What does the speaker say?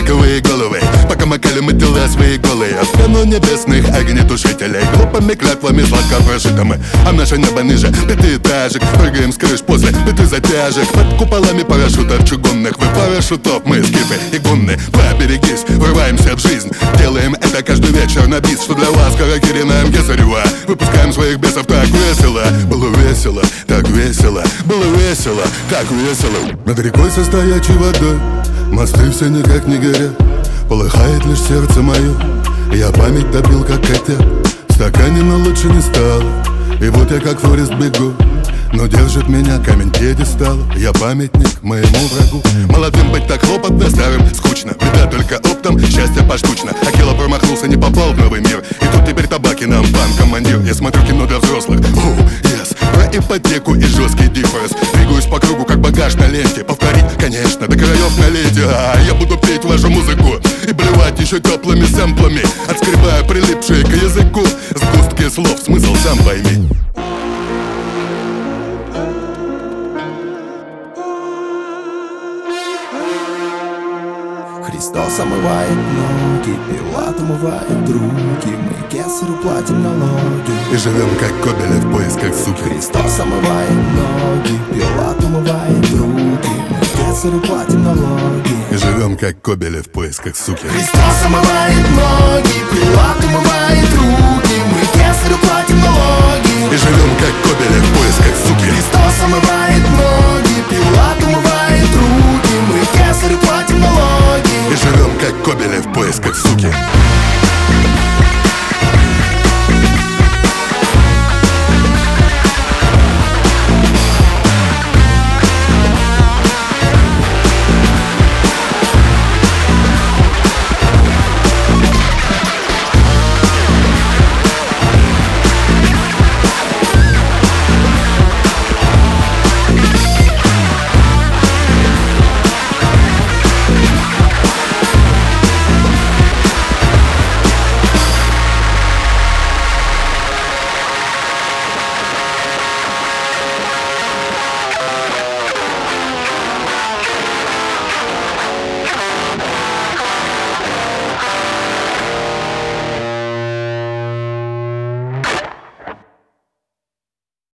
фиалковые головы, пока макали мы тела свои голые. В пену небесных огнетушителей, глупыми клятвами сладко прошиты мы. А наше небо ниже пятиэтажек, прыгаем с крыш после 5 затяжек. Под куполами парашютов чугунных, вы парашютов, мы скифы и гунны. Поберегись, врываемся в жизнь, делаем это каждый вечер на бис. Что для вас, Каракиринаем Кесарева, выпускаем своих бесов так весело. Было весело, так весело, было весело, так весело. Над рекой со стоячей водой мосты все никак не горят, полыхает лишь сердце мое. Я память топил, как котят, в стакане, но лучше не стало. И вот я как Форест бегу, но держит меня камень пьедестала. Я памятник моему врагу. Молодым быть так хлопотно, старым скучно. Беда только оптом, счастье поштучно. Акела промахнулся, не попал в новый мир. И тут теперь табаки нам пан командир. Я смотрю кино для взрослых, yes. Про ипотеку и жесткий дифферс. Двигаюсь по кругу, как багаж на ленте. Повторить, конечно, до краев налейте. Я буду петь вашу музыку и блевать еще теплыми сэмплами, отскребая прилипшие к языку сгустки слов, смысл сам пойми. Христос омывает ноги, Пилат омывает руки, мы Кесарю платим налоги И живем как кобели в поисках суки. Христос омывает ноги, Пилат омывает руки, мы Кесарю платим налоги И живем как кобели в поисках суки. Христос омывает ноги, Пилат омывает руки,